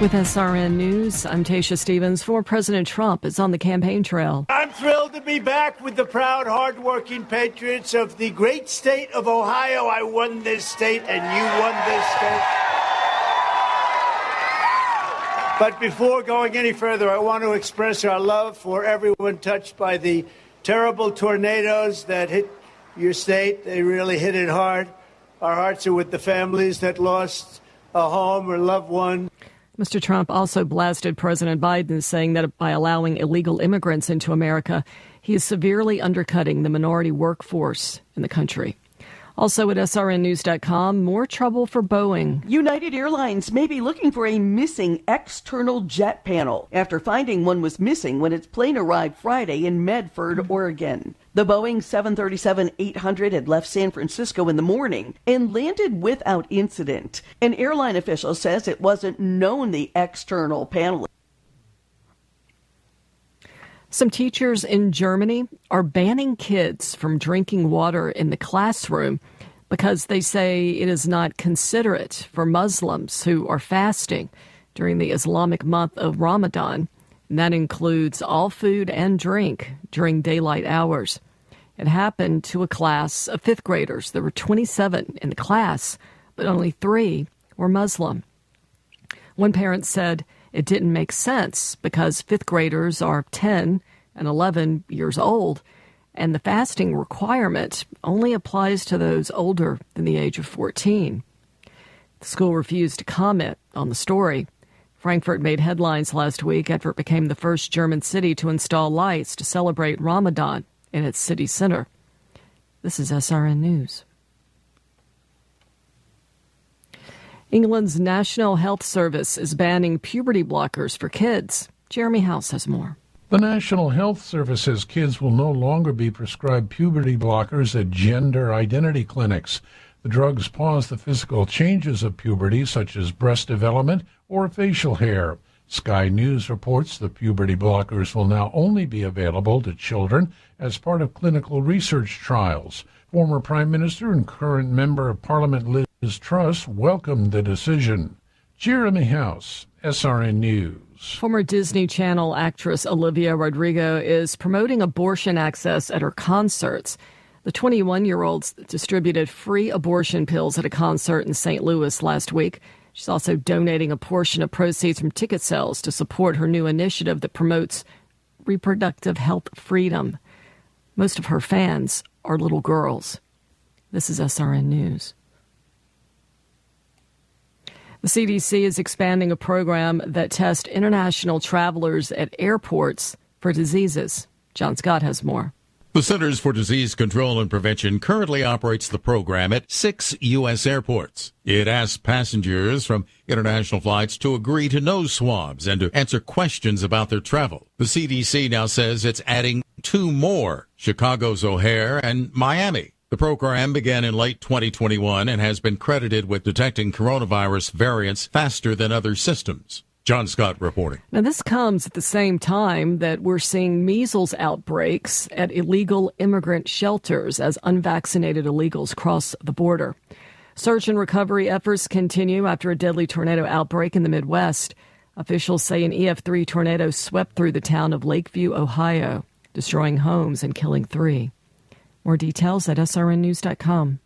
With SRN News, I'm Tasha Stevens. Former President Trump is on the campaign trail. I'm thrilled to be back with the proud, hardworking patriots of the great state of Ohio. I won this state, and you won this state. But before going any further, I want to express our love for everyone touched by the terrible tornadoes that hit your state. They really hit it hard. Our hearts are with the families that lost a home or loved one. Mr. Trump also blasted President Biden, saying that by allowing illegal immigrants into America, he is severely undercutting the minority workforce in the country. Also at srnnews.com, more trouble for Boeing. United Airlines may be looking for a missing external jet panel after finding one was missing when its plane arrived Friday in Medford, Oregon. The Boeing 737-800 had left San Francisco in the morning and landed without incident. An airline official says it wasn't known the external panel. Some teachers in Germany are banning kids from drinking water in the classroom because they say it is not considerate for Muslims who are fasting during the Islamic month of Ramadan. And that includes all food and drink during daylight hours. It happened to a class of fifth graders. There were 27 in the class, but only 3 were Muslim. One parent said it didn't make sense because fifth graders are 10 and 11 years old, and the fasting requirement only applies to those older than the age of 14. The school refused to comment on the story. Frankfurt made headlines last week after it became the first German city to install lights to celebrate Ramadan in its city center. This is SRN News. England's National Health Service is banning puberty blockers for kids. Jeremy House has more. The National Health Service says kids will no longer be prescribed puberty blockers at gender identity clinics. The drugs pause the physical changes of puberty, such as breast development or facial hair. Sky News reports the puberty blockers will now only be available to children as part of clinical research trials. Former Prime Minister and current Member of Parliament Liz Truss welcomed the decision. Jeremy House, SRN News. Former Disney Channel actress Olivia Rodrigo is promoting abortion access at her concerts. The 21-year-old distributed free abortion pills at a concert in St. Louis last week. She's also donating a portion of proceeds from ticket sales to support her new initiative that promotes reproductive health freedom. Most of her fans are little girls. This is SRN News. The CDC is expanding a program that tests international travelers at airports for diseases. John Scott has more. The Centers for Disease Control and Prevention currently operates the program at 6 U.S. airports. It asks passengers from international flights to agree to nose swabs and to answer questions about their travel. The CDC now says it's adding 2 more, Chicago's O'Hare and Miami. The program began in late 2021 and has been credited with detecting coronavirus variants faster than other systems. John Scott reporting. Now, this comes at the same time that we're seeing measles outbreaks at illegal immigrant shelters as unvaccinated illegals cross the border. Search and recovery efforts continue after a deadly tornado outbreak in the Midwest. Officials say an EF3 tornado swept through the town of Lakeview, Ohio, destroying homes and killing 3. More details at srnnews.com.